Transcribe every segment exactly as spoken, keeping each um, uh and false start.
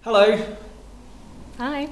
Hello. Hi.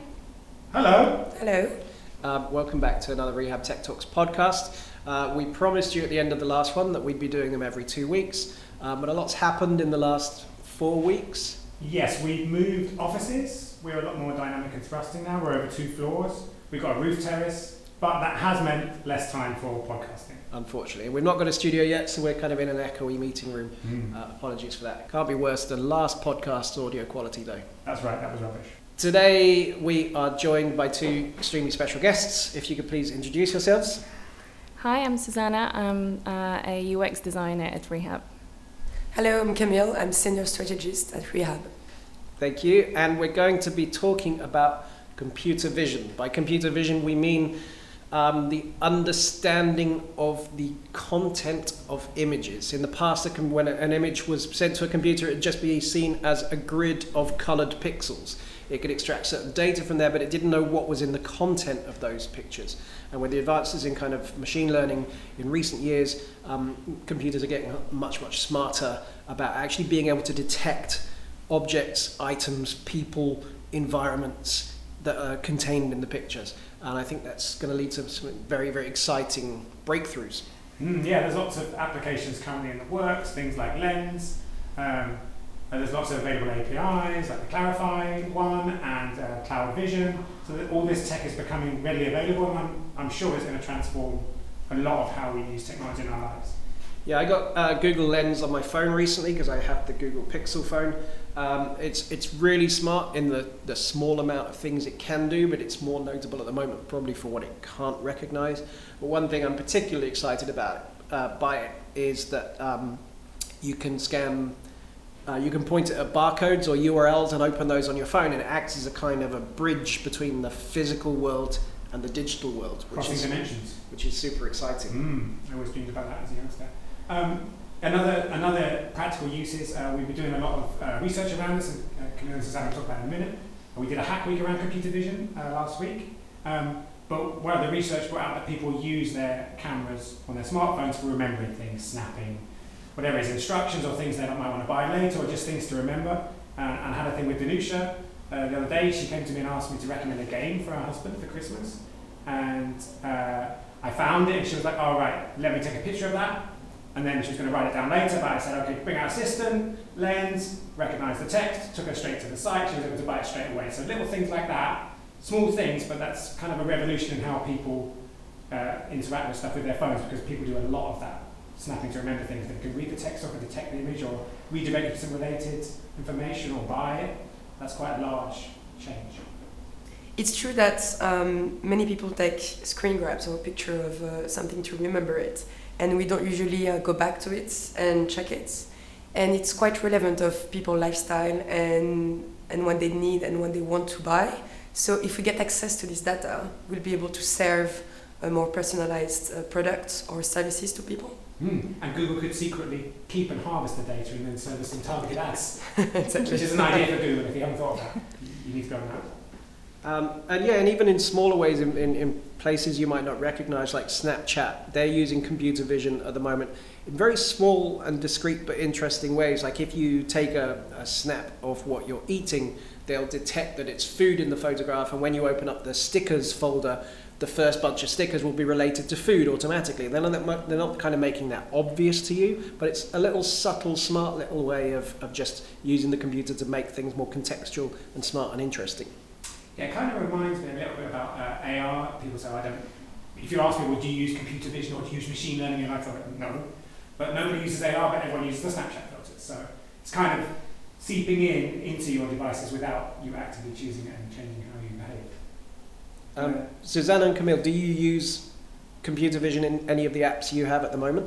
Hello. Hello. Um, welcome back to another Rehab Tech Talks podcast. Uh, we promised you at the end of the last one that we'd be doing them every two weeks, um, but a lot's happened in the last four weeks. Yes, we've moved offices. We're a lot more dynamic and thrusting now. We're over two floors. We've got a roof terrace, but that has meant less time for podcasting. Unfortunately, we've not got a studio yet, so we're kind of in an echoey meeting room. Mm. Uh, apologies for that. Can't be worse than last podcast's audio quality though. That's right, that was rubbish. Today we are joined by two extremely special guests. If you could please introduce yourselves. Hi, I'm Susanna. I'm uh, a U X designer at Rehab. Hello, I'm Camille. I'm senior strategist at Rehab. Thank you. And we're going to be talking about computer vision. By computer vision, we mean um, the understanding of the content of images. In the past, when an image was sent to a computer, it would just be seen as a grid of colored pixels. It could extract certain data from there, but it didn't know what was in the content of those pictures. And with the advances in kind of machine learning in recent years, um, computers are getting much, much smarter about actually being able to detect objects, items, people, environments that are contained in the pictures. And I think that's going to lead to some very, very exciting breakthroughs. Mm, yeah, there's lots of applications currently in the works, things like Lens. Um, and there's lots of available A P Is, like the Clarify one and uh, Cloud Vision. So that all this tech is becoming readily available, and I'm, I'm sure it's going to transform a lot of how we use technology in our lives. Yeah, I got uh, Google Lens on my phone recently because I have the Google Pixel phone. Um, it's it's really smart in the, the small amount of things it can do, but it's more notable at the moment probably for what it can't recognize. But one thing I'm particularly excited about uh, by it is that um, you can scan, uh, you can point it at barcodes or U R Ls and open those on your phone, and it acts as a kind of a bridge between the physical world and the digital world, which Crossing is dimensions. which is super exciting. Mm, I always dreamed about that as a youngster. Um, another another practical use is uh, we've been doing a lot of uh, research around this, and uh, Camille and Susanna will talk about it in a minute. We did a hack week around computer vision uh, last week, um, but where the research brought out that people use their cameras on their smartphones for remembering things, snapping, whatever it is, instructions or things they might want to buy later, or just things to remember. And, and I had a thing with Danusha uh, the other day. She came to me and asked me to recommend a game for her husband for Christmas, and uh, I found it, and she was like, "All right, let me take a picture of that." And then she was going to write it down later, but I said, okay, bring out Assistant, Lens, recognise the text, took her straight to the site, she was able to buy it straight away. So little things like that, small things, but that's kind of a revolution in how people uh, interact with stuff with their phones, because people do a lot of that, snapping to remember things. They can read the text or can detect the image or redirect it to some related information or buy it. That's quite a large change. It's true that um, many people take screen grabs or a picture of uh, something to remember it, and we don't usually uh, go back to it and check it. And it's quite relevant of people's lifestyle and and what they need and what they want to buy. So if we get access to this data, we'll be able to serve a more personalized uh, products or services to people. Mm. And Google could secretly keep and harvest the data and then serve some targeted ads, Exactly. which is an idea for Google. If you haven't thought of that, you need to go on that. Um, and yeah, and even in smaller ways, in, in, in places you might not recognize, like Snapchat, they're using computer vision at the moment in very small and discrete but interesting ways. Like if you take a, a snap of what you're eating, they'll detect that it's food in the photograph, and when you open up the stickers folder, the first bunch of stickers will be related to food automatically. They're not, they're not kind of making that obvious to you, but it's a little subtle, smart little way of, of just using the computer to make things more contextual and smart and interesting. Yeah, it kind of reminds me a little bit about uh, A R. People say, I don't, if you ask me, well, do you use computer vision or do you use machine learning? And I thought, no. But nobody uses A R, but everyone uses the Snapchat filters. So it's kind of seeping in into your devices without you actively choosing it and changing how you behave. Um, Uh, Susanna and Camille, do you use computer vision in any of the apps you have at the moment?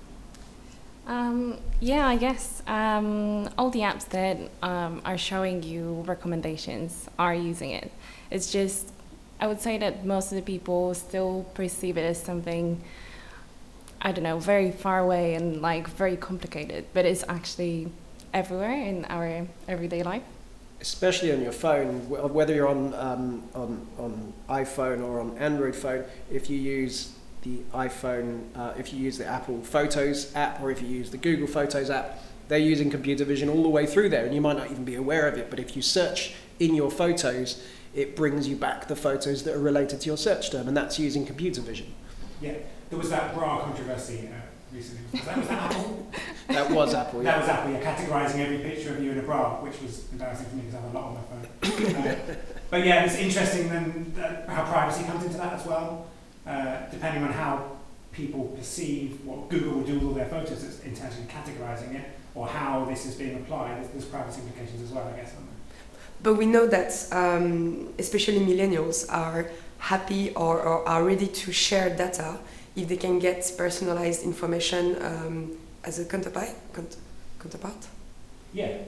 Um, yeah, I guess um, all the apps that um, are showing you recommendations are using it. It's just, I would say that most of the people still perceive it as something, I don't know, very far away and like very complicated, but it's actually everywhere in our everyday life. Especially on your phone, wh- whether you're on, um, on, on iPhone or on Android phone, if you use the iPhone, uh, if you use the Apple Photos app or if you use the Google Photos app, they're using computer vision all the way through there, and you might not even be aware of it, but if you search in your photos, it brings you back the photos that are related to your search term, and that's using computer vision. Yeah, there was that bra controversy uh, recently. Was that, was that Apple? That was Apple, yeah. That was Apple, yeah, categorising every picture of you in a bra, which was embarrassing for me because I have a lot on my phone. uh, but yeah, it's interesting then uh, how privacy comes into that as well. Uh, depending on how people perceive what Google will do with all their photos, it's intentionally categorising it, or how this is being applied, there's, there's privacy implications as well, I guess, aren't there? But we know that um, especially millennials are happy or, or are ready to share data if they can get personalized information um, as a counterpart. counterpart. Yeah.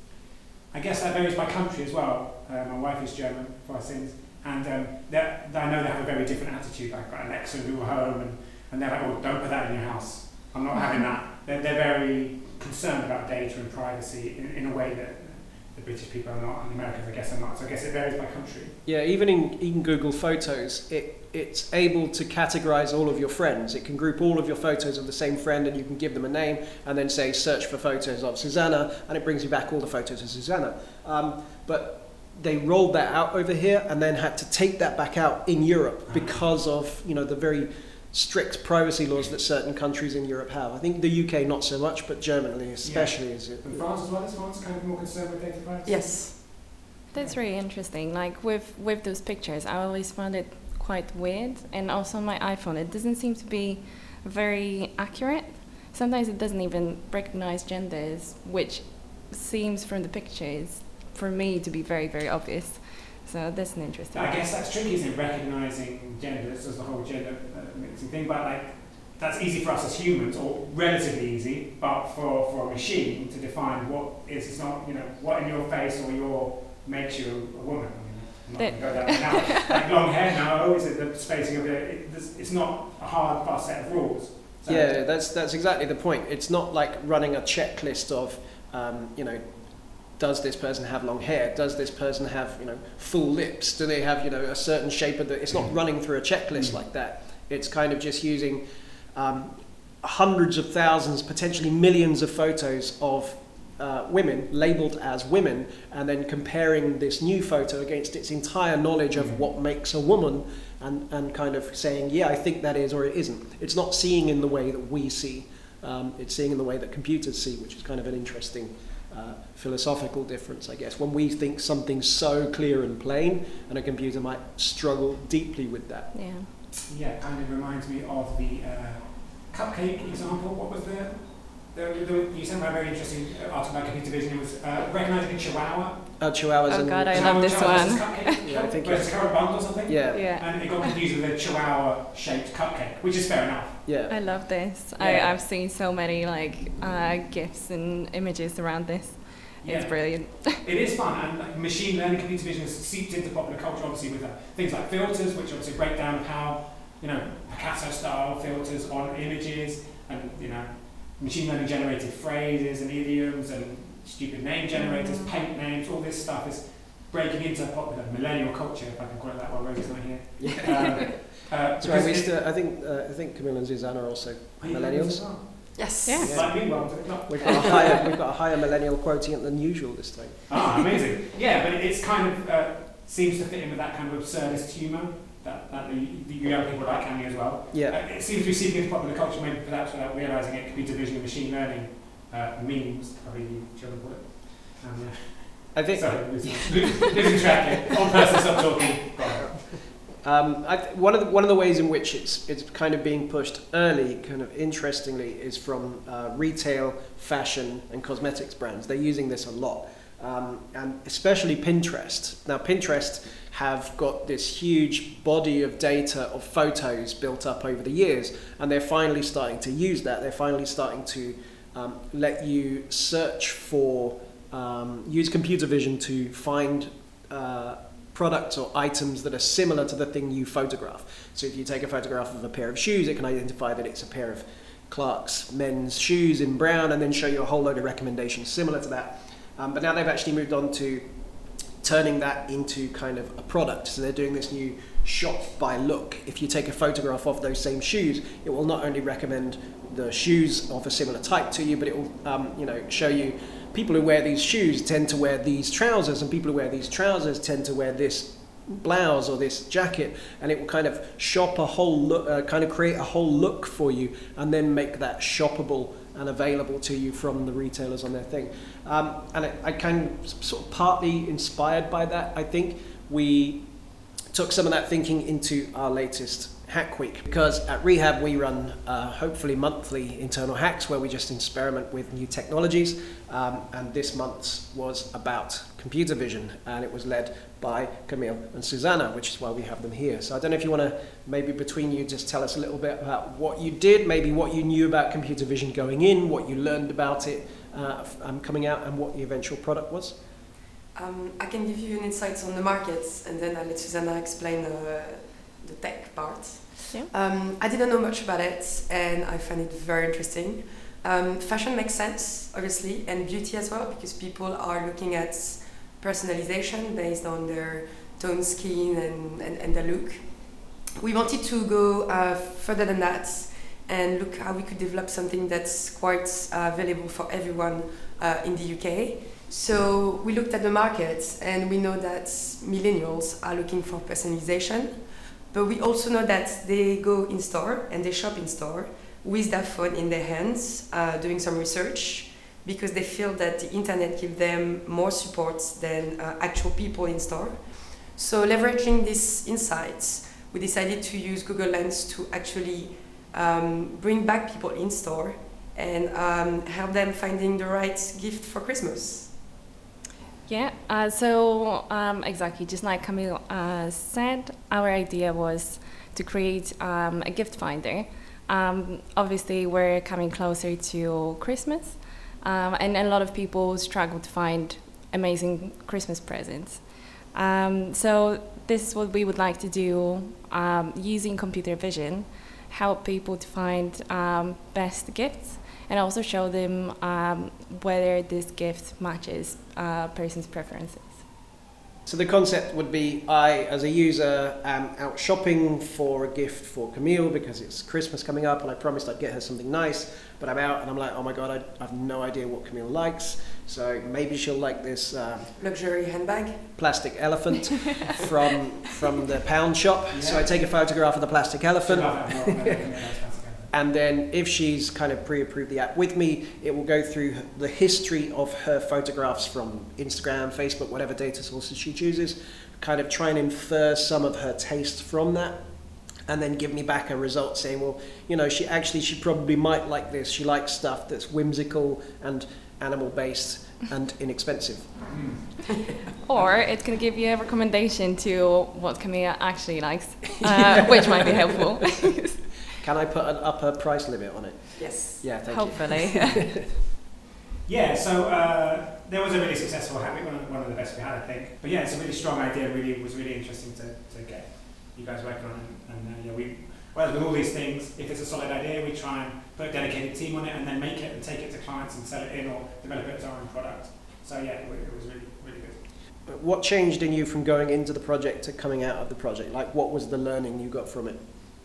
I guess that varies by country as well. Uh, my wife is German, for our sins, and um, I know they have a very different attitude. I've got Alexa and Google Home, and, and they're like, oh, don't put that in your house. I'm not having that. They're, they're very concerned about data and privacy in, in a way that the British people are not, and the Americans, I guess, are not. So I guess it varies by country. Yeah, even in even Google Photos, it it's able to categorize all of your friends. It can group all of your photos of the same friend, and you can give them a name, and then say search for photos of Susanna, and it brings you back all the photos of Susanna. Um, but they rolled that out over here, and then had to take that back out in Europe because of you know the very strict privacy laws that certain countries in Europe have. I think the U K not so much, but Germany especially yeah. is it. And France as well, is France kind of more concerned with data privacy? Yes. That's really interesting. Like with with those pictures, I always found it quite weird, and also on my iPhone, it doesn't seem to be very accurate. Sometimes it doesn't even recognize genders, which seems from the pictures for me to be very, very obvious. So that's an interesting. I guess that's tricky, isn't it? Recognizing genders as the whole gender uh, mixing thing, but like that's easy for us as humans, or relatively easy, but for, for a machine to define what is, it's not, you know, what in your face or your makes you a woman. I mean, I'm not going to go down now. Like long hair, no. Is it the spacing of it? it it's not a hard, fast set of rules. So Yeah, that's that's exactly the point. It's not like running a checklist of, um, you know, does this person have long hair? Does this person have, you know, full lips? Do they have, you know, a certain shape of the... It's not running through a checklist mm. like that. It's kind of just using um, hundreds of thousands, potentially millions of photos of uh, women labeled as women, and then comparing this new photo against its entire knowledge of what makes a woman, and, and kind of saying, yeah, I think that is or it isn't. It's not seeing in the way that we see. Um, it's seeing in the way that computers see, which is kind of an interesting uh, philosophical difference, I guess. When we think something's so clear and plain, and a computer might struggle deeply with that. Yeah. Yeah, it kind of reminds me of the uh, cupcake example. What was the... the, the you sent me a very interesting article about computer vision. It was uh, recognising a chihuahua. Uh, chihuahuas Oh and god, I Chihuahua- love this chihuahua versus one. cupcake. Yeah, I think versus carrot bun or something. yeah, Yeah. And it got confused with a chihuahua-shaped cupcake, which is fair enough. yeah. I love this. Yeah. I, I've seen so many like uh, GIFs and images around this. It's Yeah. brilliant. It is fun, and like, machine learning, computer vision has seeped into popular culture, obviously, with uh, things like filters, which obviously break down of how, you know, Picasso-style filters on images, and, you know, machine learning generated phrases and idioms and stupid name generators, Mm. paint names, all this stuff is breaking into popular millennial culture, if I can call it that while Rosie's not here. Um, uh, That's right. We because it- still, I think uh, I think Camille and Susanna are also Are you millennials. as well? Yes. Yeah. Yeah. Like me, well, to the club. We've got a higher we've got a higher millennial quotient than usual this time. Ah, amazing. Yeah, but it's kind of uh, seems to fit in with that kind of absurdist humour that, that the, the young people like Annie as well. Yeah. Uh, it seems to be seeping into popular culture, maybe perhaps without realising it. Computer vision and machine learning uh, memes, probably you children call it. Um, yeah. I think. Sorry, losing, losing track here. One person stop talking. Go on. Um, I th- one of the one of the ways in which it's it's kind of being pushed early, kind of interestingly, is from uh, retail, fashion, and cosmetics brands. They're using this a lot, um, and especially Pinterest. Now, Pinterest have got this huge body of data of photos built up over the years, and they're finally starting to use that. They're finally starting to um, let you search for, um, use computer vision to find Uh, products or items that are similar to the thing you photograph. So if you take a photograph of a pair of shoes, it can identify that it's a pair of Clark's men's shoes in brown, and then show you a whole load of recommendations similar to that. Um, but now they've actually moved on to turning that into kind of a product. So they're doing this new shop by look. If you take a photograph of those same shoes, it will not only recommend the shoes of a similar type to you, but it will um, you know, show you people who wear these shoes tend to wear these trousers, and people who wear these trousers tend to wear this blouse or this jacket, and it will kind of shop a whole look, uh, kind of create a whole look for you, and then make that shoppable and available to you from the retailers on their thing. Um, and I, I kind of sort of partly inspired by that, I think we took some of that thinking into our latest Hack Week, because at Rehab we run uh, hopefully monthly internal hacks where we just experiment with new technologies, um, and this month's was about computer vision, and it was led by Camille and Susanna, which is why we have them here. So I don't know if you want to, maybe between you, just tell us a little bit about what you did, maybe what you knew about computer vision going in, what you learned about it uh, um, coming out, and what the eventual product was. Um, I can give you an insight on the markets, and then I'll let Susanna explain uh, the tech part. Yeah. Um, I didn't know much about it, and I find it very interesting. Um, fashion makes sense, obviously, and beauty as well, because people are looking at personalization based on their tone skin and, and, and their look. We wanted to go uh, further than that and look how we could develop something that's quite uh, valuable for everyone uh, in the U K. So we looked at the market, and we know that millennials are looking for personalization, but we also know that they go in store and they shop in store with their phone in their hands, uh, doing some research, because they feel that the internet gives them more support than uh, actual people in store. So leveraging these insights, we decided to use Google Lens to actually um, bring back people in store and um, help them finding the right gift for Christmas. Yeah, uh, so um, exactly, just like Camille uh, said, our idea was to create um, a gift finder. Um, obviously, we're coming closer to Christmas, um, and a lot of people struggle to find amazing Christmas presents. Um, so this is what we would like to do, um, using computer vision, help people to find um, best gifts, and also show them um, whether this gift matches a person's preferences. So the concept would be, I, as a user, am out shopping for a gift for Camille because it's Christmas coming up and I promised I'd get her something nice, but I'm out and I'm like, oh my God, I, I have no idea what Camille likes. So maybe she'll like this um, luxury handbag, plastic elephant from from the pound shop. Yeah. So I take a photograph of the plastic elephant. Yeah. And then if she's kind of pre-approved the app with me, it will go through the history of her photographs from Instagram, Facebook, whatever data sources she chooses, kind of try and infer some of her taste from that, and then give me back a result saying, well, you know, she actually, she probably might like this. She likes stuff that's whimsical and animal-based and inexpensive. Or it can give you a recommendation to what Camille actually likes, uh, which might be helpful. Can I put an upper price limit on it? yes. Yeah, thank Hopefully. you. Yeah, so uh, there was a really successful hack week, one of, one of the best we had, I think. But yeah, it's a really strong idea. Really, was really interesting to, to get you guys working on it. And uh, yeah, we, well, with all these things, if it's a solid idea, we try and put a dedicated team on it, and then make it and take it to clients and sell it in, or develop it as our own product. So yeah, it, it was really, really good. What changed in you from going into the project to coming out of the project? Like, what was the learning you got from it?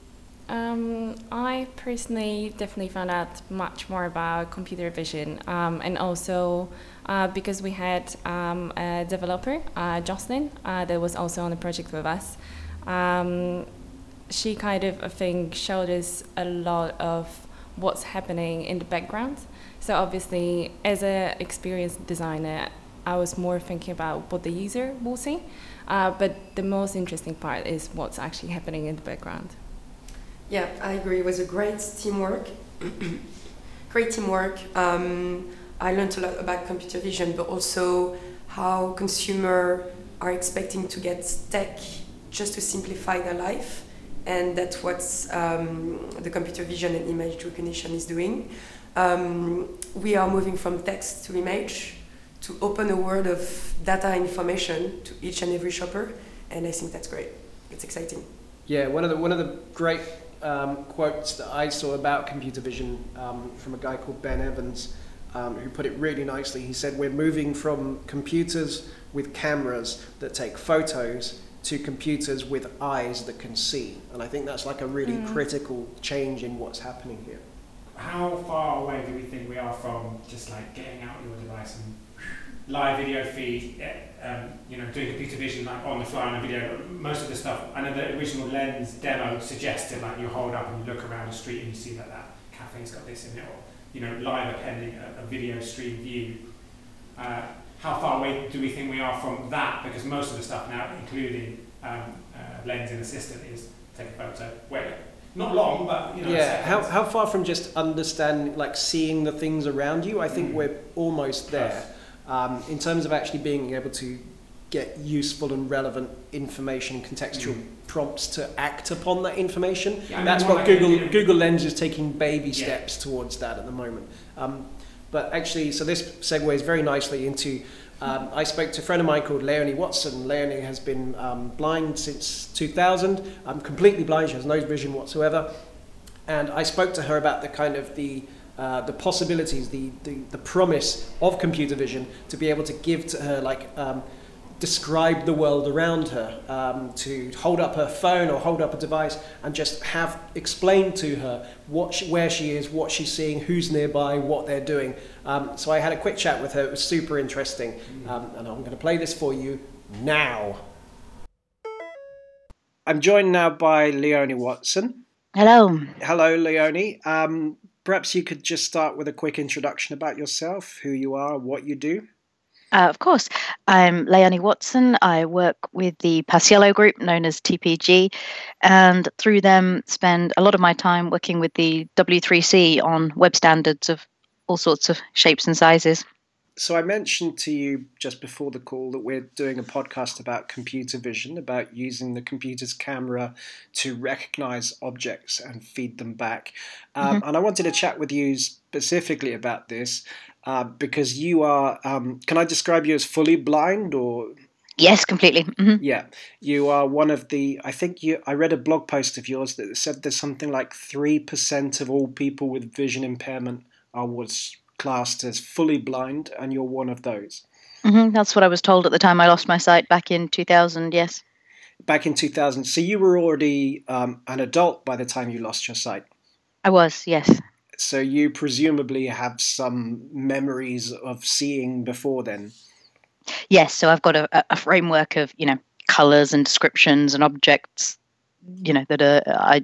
Um, I personally definitely found out much more about computer vision, um, and also uh, because we had um, a developer, uh, Jocelyn, uh, that was also on the project with us. Um, she kind of, I think, showed us a lot of what's happening in the background. So obviously, as an experienced designer, I was more thinking about what the user will see, uh, but the most interesting part is what's actually happening in the background. Yeah, I agree. It was a great teamwork. Great teamwork. Um, I learned a lot about computer vision, but also how consumers are expecting to get tech just to simplify their life, and that's what um, the computer vision and image recognition is doing. Um, we are moving from text to image to open a world of data and information to each and every shopper, and I think that's great. It's exciting. Yeah, one of the one of the great um, quotes that I saw about computer vision um, from a guy called Ben Evans, um, who put it really nicely. He said, "We're moving from computers with cameras that take photos to computers with eyes that can see. And I think that's like a really Mm. critical change in what's happening here. How far away do we think we are from just like getting out your device and live video feed, eh, um, you know, doing computer vision like on the fly on a video? Most of the stuff, I know the original Lens demo suggested like you hold up and you look around the street and you see that that cafe's got this in it, or you know, live appending a, a video stream view. Uh, how far away do we think we are from that? Because most of the stuff now, including um, uh, Lens in Assistant, is take a photo, wait, not long, but you know. Yeah, how, seconds. how far from just understanding, like seeing the things around you? I think Mm. we're almost there. Um, in terms of actually being able to get useful and relevant information, contextual Mm. prompts to act upon that information. Yeah, I mean, That's more what like Google a- Google Lens is taking baby Yeah. steps towards that at the moment. Um, but actually, so this segues very nicely into. Um, I spoke to a friend of mine called Leonie Watson. Leonie has been um, blind since two thousand. Um, completely blind. She has no vision whatsoever. And I spoke to her about the kind of the uh, the possibilities, the, the the promise of computer vision to be able to give to her, like um, describe the world around her, um, to hold up her phone or hold up a device and just have explained to her what she, where she is, what she's seeing, who's nearby, what they're doing. Um, so I had a quick chat with her. It was super interesting, um, and I'm going to play this for you now. I'm joined now by Leonie Watson. Hello. Hello, Leonie. Um, perhaps you could just start with a quick introduction about yourself, who you are, what you do. Uh, of course. I'm Leonie Watson. I work with the Paciello group, known as T P G, and through them spend a lot of my time working with the W three C on web standards of all sorts of shapes and sizes. So I mentioned to you just before the call that we're doing a podcast about computer vision, about using the computer's camera to recognize objects and feed them back. Um, Mm-hmm. And I wanted to chat with you specifically about this uh, because you are, um, can I describe you as fully blind or... Yes, completely. hmm Yeah, you are one of the, I think you, I read a blog post of yours that said there's something like three percent of all people with vision impairment are what's classed as fully blind, and you're one of those. hmm That's what I was told at the time I lost my sight back in two thousand, yes. Back in two thousand, so you were already um, an adult by the time you lost your sight. I was, yes. So you presumably have some memories of seeing before then. Yes, so I've got a, a framework of, you know, colours and descriptions and objects, you know, that are, I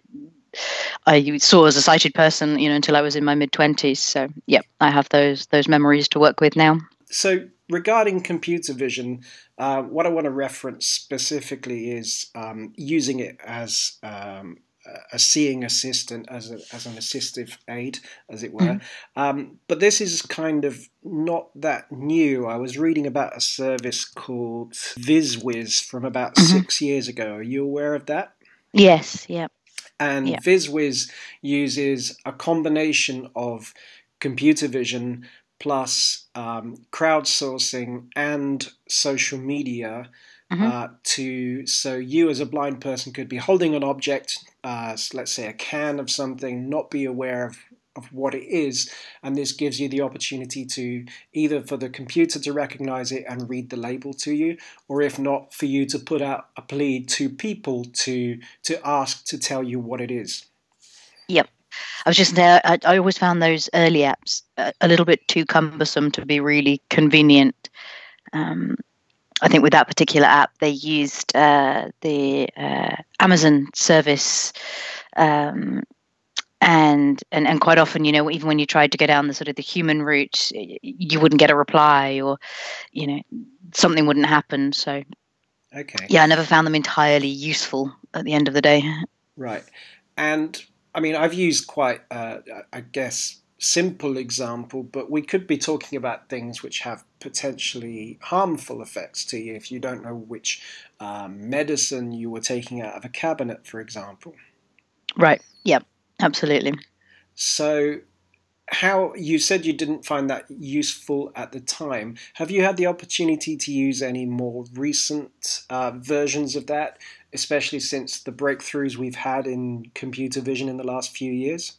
I saw as a sighted person, you know, until I was in my mid twenties. So, yeah, I have those those memories to work with now. So regarding computer vision, uh, what I want to reference specifically is um, using it as um, a seeing assistant, as, a, as an assistive aid, as it were. Mm-hmm. Um, but this is kind of not that new. I was reading about a service called VizWiz from about Mm-hmm. six years ago. Are you aware of that? Yes, yeah. And Yeah. VizWiz uses a combination of computer vision plus um, crowdsourcing and social media Mhm. uh, to, so you as a blind person could be holding an object, uh, let's say a can of something, not be aware of, of what it is, and this gives you the opportunity to either for the computer to recognize it and read the label to you, or if not, for you to put out a plea to people to to ask to tell you what it is. Yep. I was just there. I, I always found those early apps a, a little bit too cumbersome to be really convenient. Um, I think with that particular app, they used uh, the uh, Amazon service, um, and, and and quite often, you know, even when you tried to go down the sort of the human route, y- you wouldn't get a reply, or you know, something wouldn't happen. So Okay. yeah, I never found them entirely useful at the end of the day. Right. And I mean, I've used quite, uh, I guess, simple example, but we could be talking about things which have potentially harmful effects to you if you don't know which um, medicine you were taking out of a cabinet, for example. Right. Yep. Absolutely. So how you said you didn't find that useful at the time. Have you had the opportunity to use any more recent uh, versions of that, especially since the breakthroughs we've had in computer vision in the last few years?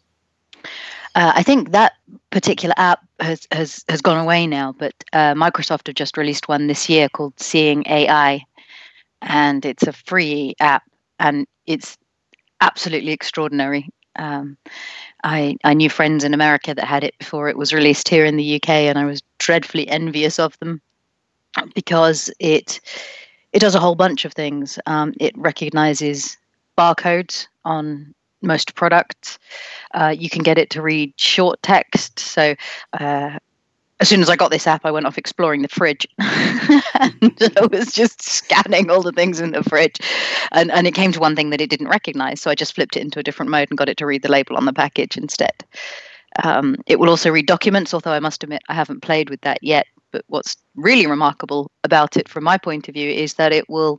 Uh, I think that particular app has, has, has gone away now, but uh, Microsoft have just released one this year called Seeing A I, and it's a free app, and it's absolutely extraordinary. Um, I I knew friends in America that had it before it was released here in the U K, and I was dreadfully envious of them because it it does a whole bunch of things. Um, it recognizes barcodes on most products. Uh, you can get it to read short text. So uh, as soon as I got this app, I went off exploring the fridge. And I was just scanning all the things in the fridge. And, and it came to one thing that it didn't recognize. So I just flipped it into a different mode and got it to read the label on the package instead. Um, it will also read documents, although I must admit I haven't played with that yet. But what's really remarkable about it from my point of view is that it will,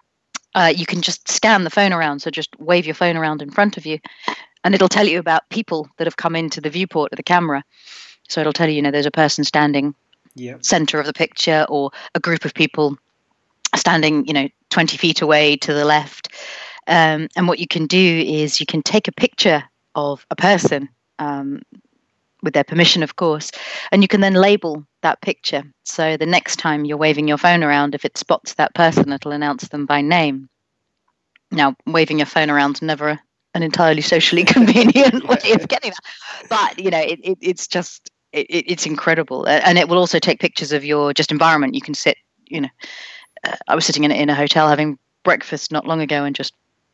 uh, you can just scan the phone around. So just wave your phone around in front of you and it'll tell you about people that have come into the viewport of the camera. So it'll tell you, you know, there's a person standing Yep. center of the picture or a group of people standing, you know, twenty feet away to the left. Um, and what you can do is you can take a picture of a person, um, with their permission, of course, and you can then label that picture. So the next time you're waving your phone around, if it spots that person, it'll announce them by name. Now, waving your phone around is never an entirely socially convenient way of getting that. But, you know, it, it, it's just, it, it's incredible. And it will also take pictures of your just environment. You can sit, you know, uh, I was sitting in, in a hotel having breakfast not long ago and just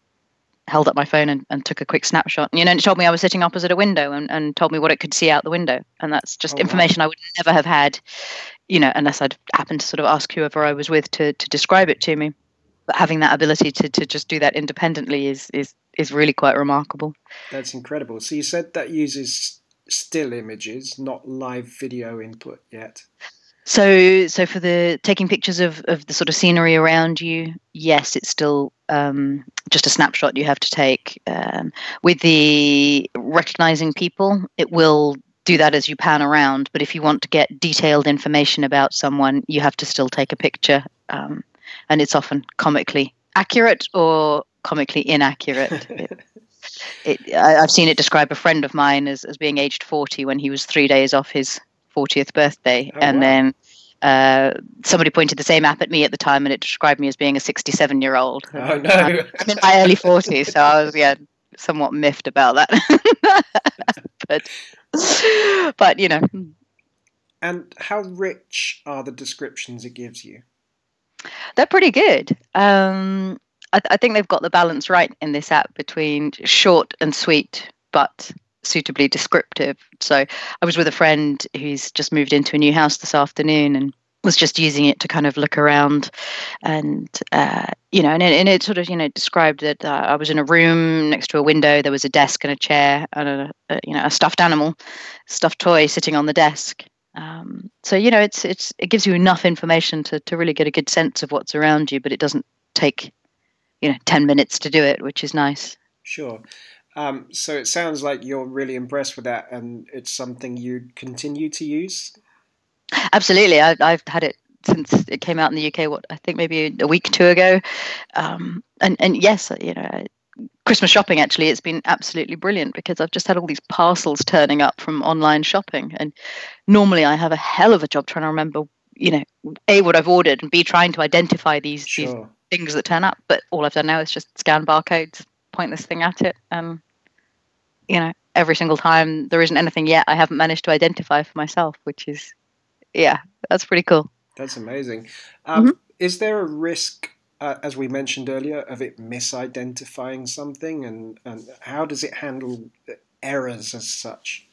held up my phone and, and took a quick snapshot. You know, and it told me I was sitting opposite a window and, and told me what it could see out the window. And that's just Oh, wow. information I would never have had, you know, unless I'd happened to sort of ask whoever I was with to, to describe it to me. But having that ability to, to just do that independently is, is, is really quite remarkable. That's incredible. So you said that uses still images, not live video input yet. So, so for the taking pictures of, of the sort of scenery around you, yes, it's still um, just a snapshot you have to take. Um, with the recognizing people, it will do that as you pan around. But if you want to get detailed information about someone, you have to still take a picture. Um, and it's often comically accurate or comically inaccurate. it, it, I, I've seen it describe a friend of mine as, as being aged forty when he was three days off his fortieth birthday. Oh, and wow. then uh, somebody pointed the same app at me at the time and it described me as being a sixty-seven year old. Oh, no. I'm in my early forties, so I was, yeah, somewhat miffed about that. but, but, you know. And how rich are the descriptions it gives you? They're pretty good. Um, I, th- I think they've got the balance right in this app between short and sweet, but suitably descriptive. So I was with a friend who's just moved into a new house this afternoon and was just using it to kind of look around and, uh, you know, and it, and it sort of, you know, described that uh, I was in a room next to a window, there was a desk and a chair and, a, a you know, a stuffed animal, stuffed toy sitting on the desk. Um, so, you know, it's it's it gives you enough information to, to really get a good sense of what's around you, but it doesn't take, you know, ten minutes to do it, which is nice. Sure. Um, so it sounds like you're really impressed with that and it's something you'd continue to use? Absolutely. I, I've had it since it came out in the U K, what, I think maybe a week or two ago. Um, and, and yes, you know, Christmas shopping, actually, it's been absolutely brilliant because I've just had all these parcels turning up from online shopping. And normally I have a hell of a job trying to remember, you know, A, what I've ordered and B, trying to identify these, Sure. these things that turn up. But all I've done now is just scan barcodes, point this thing at it. And, you know, every single time there isn't anything yet I haven't managed to identify for myself, which is, yeah, that's pretty cool. That's amazing. Um, Mm-hmm. Is there a risk, uh, as we mentioned earlier, of it misidentifying something? And, and how does it handle errors as such?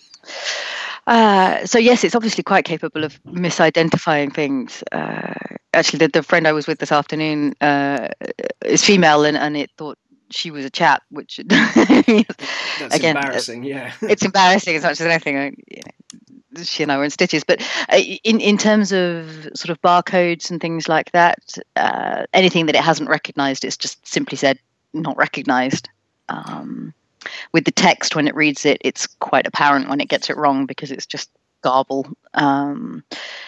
Uh, so yes, it's obviously quite capable of misidentifying things. Uh, actually, the, the friend I was with this afternoon uh, is female, and, and it thought she was a chap, which That's again, embarrassing, yeah. it's embarrassing as much as anything. I- You know, she and I were in stitches. But uh, in in terms of sort of barcodes and things like that, uh, anything that it hasn't recognised, it's just simply said not recognised. Um, with the text, when it reads it, it's quite apparent when it gets it wrong because it's just garble. Um,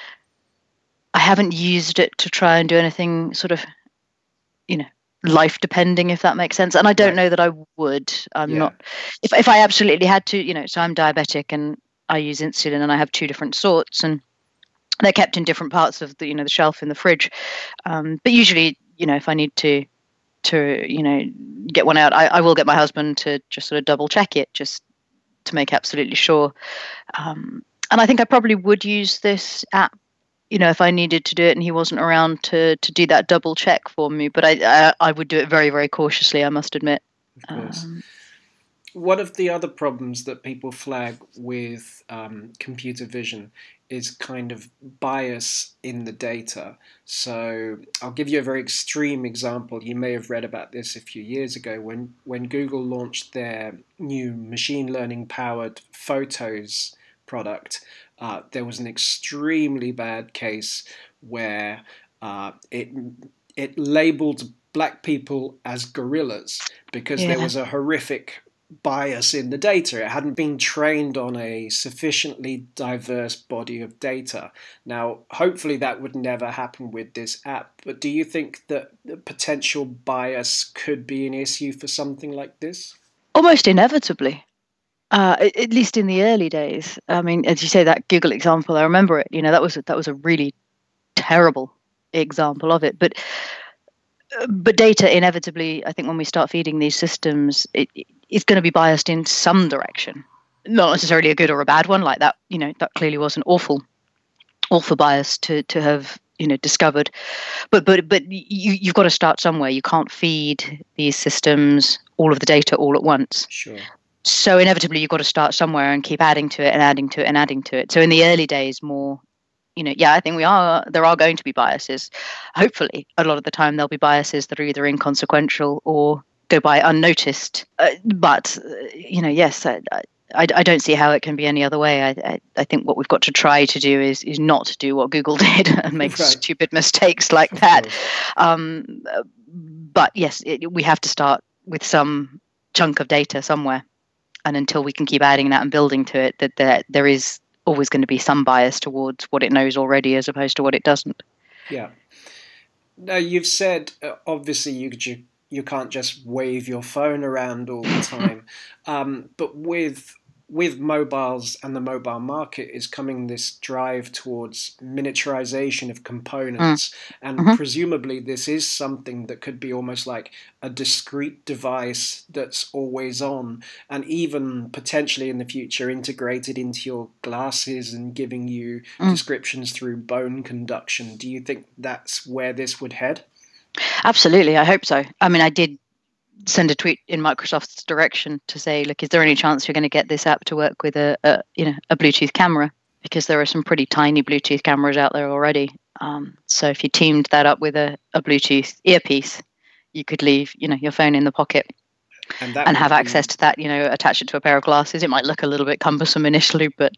I haven't used it to try and do anything sort of, you know, life depending, if that makes sense. And I don't Right. know that I would. I'm Yeah. not. If if I absolutely had to, you know, so I'm diabetic and I use insulin, and I have two different sorts, and they're kept in different parts of the, you know, the shelf in the fridge. Um, but usually you know, if I need to, to you know, get one out, I, I will get my husband to just sort of double check it, just to make absolutely sure. Um, and I think I probably would use this app, you know, if I needed to do it and he wasn't around to to do that double check for me. But I I, I would do it very, very cautiously, I must admit. Of course. Um, One of the other problems that people flag with um, computer vision is kind of bias in the data. So I'll give you a very extreme example. You may have read about this a few years ago when, when Google launched their new machine learning powered Photos product. Uh, there was an extremely bad case where uh, it it labeled black people as gorillas because Yeah. there was a horrific bias in the data. It hadn't been trained on a sufficiently diverse body of data. Now, hopefully that would never happen with this app, but do you think that the potential bias could be an issue for something like this? Almost inevitably, uh, at at least in the early days. I mean, as you say, that Google example, I remember it. You know, that was a, that was a really terrible example of it. But but data inevitably, I think, when we start feeding these systems, it it's going to be biased in some direction. Not necessarily a good or a bad one, like that. You know, that clearly was an awful, awful bias to to have you know discovered. But but but you you've got to start somewhere. You can't feed these systems all of the data all at once. Sure. So inevitably, you've got to start somewhere and keep adding to it and adding to it and adding to it. So in the early days, more, you know, yeah, I think we are. There are going to be biases. Hopefully, a lot of the time there'll be biases that are either inconsequential or go by unnoticed. Uh, but uh, you know, yes, I, I, I don't see how it can be any other way. I, I, I think what we've got to try to do is is not do what Google did and make Right. stupid mistakes like Of that. course. Um, uh, but yes, it, we have to start with some chunk of data somewhere, and until we can keep adding that and building to it, that there there is always going to be some bias towards what it knows already as opposed to what it doesn't. Yeah. Now, you've said, uh, obviously, you, you you can't just wave your phone around all the time. um, but with with mobiles and the mobile market is coming this drive towards miniaturization of components. And Mhm. presumably this is something that could be almost like a discrete device that's always on, and even potentially in the future integrated into your glasses and giving you Mm. descriptions through bone conduction. Do you think that's where this would head? Absolutely, I hope so. I mean, I did send a tweet in Microsoft's direction to say, look, is there any chance you're going to get this app to work with a, a you know a Bluetooth camera? Because there are some pretty tiny Bluetooth cameras out there already. Um, so if you teamed that up with a, a Bluetooth earpiece, you could leave you know your phone in the pocket And that and would have be- access to that. You know, attach it to a pair of glasses. It might look a little bit cumbersome initially, but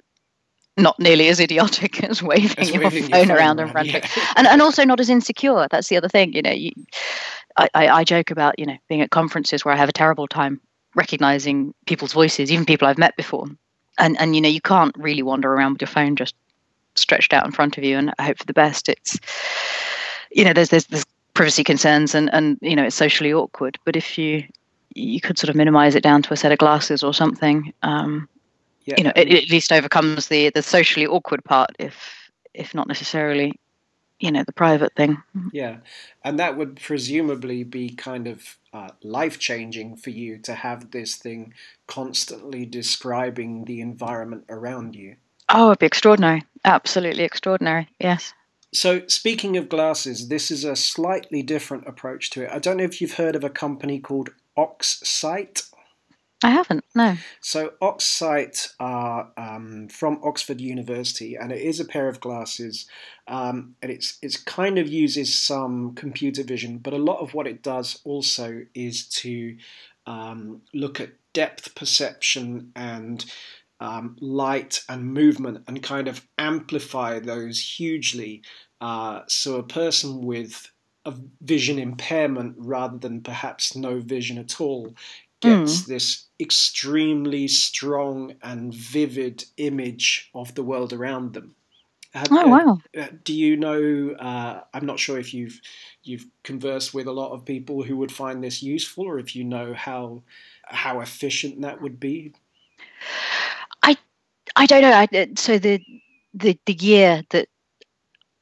not nearly as idiotic as waving, as your, waving phone around in front yeah. of it. And and also not as insecure. That's the other thing. You know, you, I, I, I joke about you know being at conferences where I have a terrible time recognizing people's voices, even people I've met before. And and you know you can't really wander around with your phone just stretched out in front of you and hope for the best. It's you know there's there's, there's privacy concerns and and you know it's socially awkward. But if you you could sort of minimize it down to a set of glasses or something. Um, Yeah. you know, it, it at least overcomes the the socially awkward part, if if not necessarily, you know, the private thing. Yeah, and that would presumably be kind of uh, life-changing for you to have this thing constantly describing the environment around you. Oh, it'd be extraordinary. Absolutely extraordinary. Yes. So speaking of glasses, this is a slightly different approach to it. I don't know if you've heard of a company called Oxsight. I haven't. No. So Oxsight are um, from Oxford University, and it is a pair of glasses, um, and it's it's kind of uses some computer vision, but a lot of what it does also is to um, look at depth perception and um, light and movement, and kind of amplify those hugely. Uh, so a person with a vision impairment, rather than perhaps no vision at all, gets Mm. this extremely strong and vivid image of the world around them. Have- Oh, wow. uh, do you know? Uh, I'm not sure if you've you've conversed with a lot of people who would find this useful, or if you know how how efficient that would be. I I don't know. I, uh, so the the the year that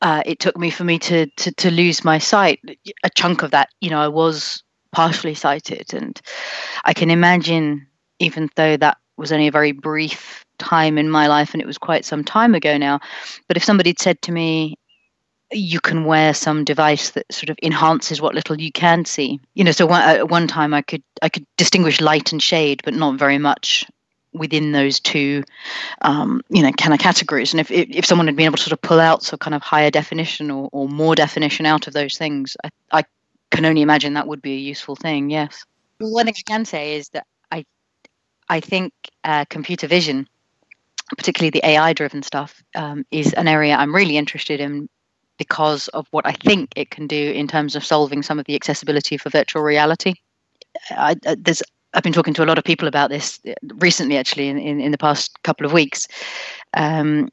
uh, it took me for me to, to to lose my sight. A chunk of that, you know, I was partially sighted, and I can imagine, even though that was only a very brief time in my life, and it was quite some time ago now, but if somebody had said to me, you can wear some device that sort of enhances what little you can see, you know, so one, at one time I could I could distinguish light and shade, but not very much within those two, um, you know, kind of categories. And if, if if someone had been able to sort of pull out some kind of higher definition or, or more definition out of those things, I, I can only imagine that would be a useful thing. Yes. One thing I can say is that I I think uh, computer vision, particularly the A I-driven stuff, um, is an area I'm really interested in because of what I think it can do in terms of solving some of the accessibility for virtual reality. I, I, there's I've been talking to a lot of people about this recently, actually, in, in, in the past couple of weeks. Um,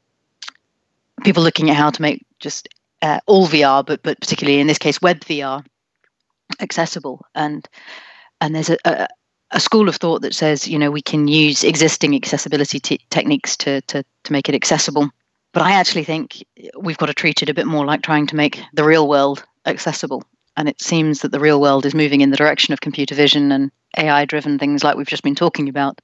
people looking at how to make just uh, all V R, but but particularly in this case, web V R, accessible. And and there's a, a, a school of thought that says, you know, we can use existing accessibility t- techniques to, to to make it accessible. But I actually think we've got to treat it a bit more like trying to make the real world accessible. And it seems that the real world is moving in the direction of computer vision and A I-driven things like we've just been talking about.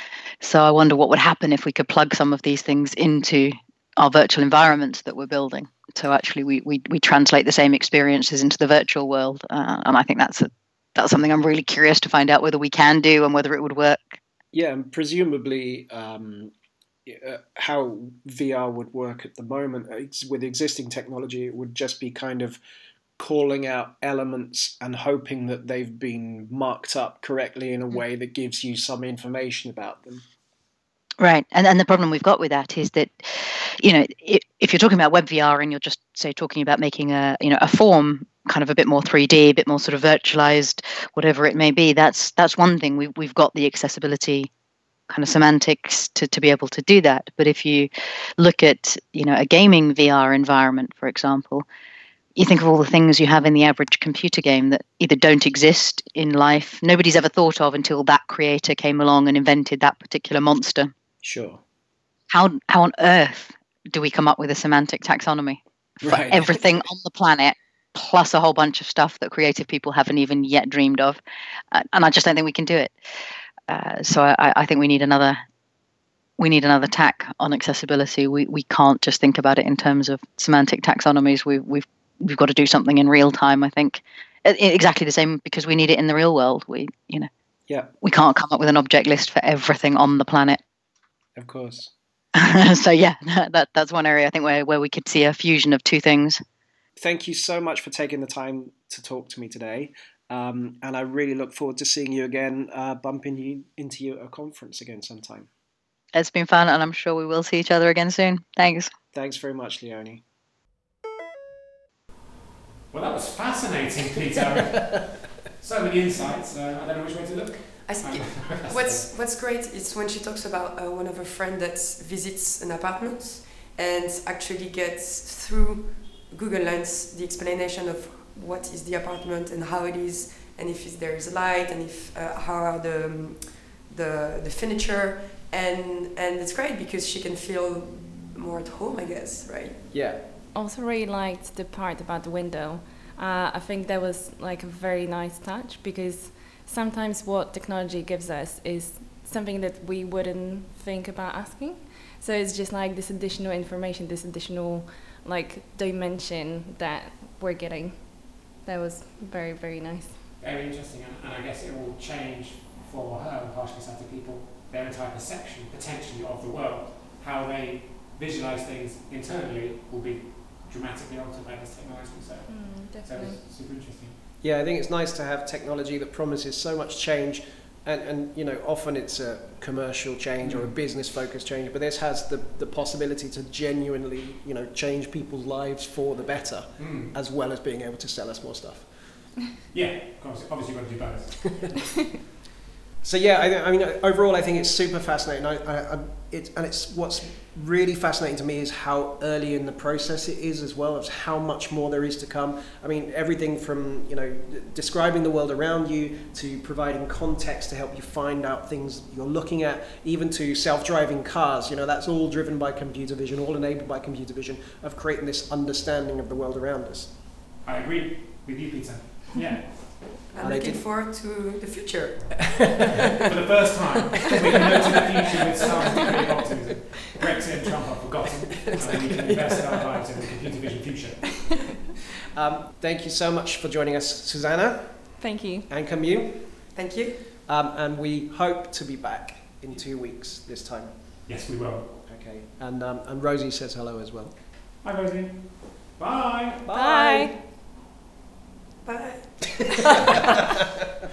So I wonder what would happen if we could plug some of these things into our virtual environments that we're building. So actually we we, we translate the same experiences into the virtual world. Uh, and I think that's a, that's something I'm really curious to find out whether we can do and whether it would work. Yeah, and presumably um, uh, how V R would work at the moment with existing technology, it would just be kind of calling out elements and hoping that they've been marked up correctly in a way that gives you some information about them. Right. And and the problem we've got with that is that, you know, if, if you're talking about web V R and you're just, say, talking about making a, you know, a form kind of a bit more three D, a bit more sort of virtualized, whatever it may be, that's that's one thing. We've, we've got the accessibility kind of semantics to, to be able to do that. But if you look at, you know, a gaming V R environment, for example, you think of all the things you have in the average computer game that either don't exist in life, nobody's ever thought of until that creator came along and invented that particular monster. Sure. How how on earth do we come up with a semantic taxonomy for Right. everything on the planet, plus a whole bunch of stuff that creative people haven't even yet dreamed of? Uh, and I just don't think we can do it. Uh, so I, I think we need another we need another tack on accessibility. We we can't just think about it in terms of semantic taxonomies. We we've We've got to do something in real time, I think. Exactly the same, because we need it in the real world. We, you know, Yeah, we can't come up with an object list for everything on the planet. of course. So yeah, that that's one area I think where, where we could see a fusion of two things. Thank you so much for taking the time to talk to me today. Um, and I really look forward to seeing you again, uh, bumping you into you at a conference again sometime. It's been fun, and I'm sure we will see each other again soon. Thanks. Thanks very much, Leonie. Well, that was fascinating, Peter. So many insights. Uh, I don't know which way to look. I think what's what's great is when she talks about uh, one of her friends that visits an apartment and actually gets through Google Lens the explanation of what is the apartment and how it is, and if there is light, and if uh, how are the um, the the furniture, and and it's great because she can feel more at home, I guess, right? Yeah. Also really liked the part about the window. Uh, I think that was like a very nice touch, because sometimes what technology gives us is something that we wouldn't think about asking. So it's just like this additional information, this additional like dimension that we're getting. That was very, very nice. Very interesting, and, and I guess it will change for her and partially sighted people their entire perception potentially of the world. How they visualize things internally will be dramatically altered by this technology. So, Mm, so it's super interesting. Yeah, I think it's nice to have technology that promises so much change, and, and you know, often it's a commercial change or a business-focused change, but this has the, the possibility to genuinely, you know, change people's lives for the better, Mm. as well as being able to sell us more stuff. Yeah, of course, obviously you've got to do both. So yeah, I, I mean, overall, I think it's super fascinating. I, I, I, it, and it's what's really fascinating to me is how early in the process it is, as well as how much more there is to come. I mean, everything from, you know, describing the world around you to providing context to help you find out things you're looking at, even to self-driving cars. You know, that's all driven by computer vision, all enabled by computer vision, of creating this understanding of the world around us. I agree with you, Peter. Yeah. I'm And I looking did- forward to the future. For the first time, we can go to the future with some degree of optimism. Brexit and Trump are forgotten, and we can invest our lives in the computer vision future. Um, thank you so much for joining us, Susanna Thank you. and Camille. Thank you. Um, and we hope to be back in two weeks this time. Yes, we will. Okay. And um, and Rosie says hello as well. Hi, Rosie. Bye. Bye. Bye.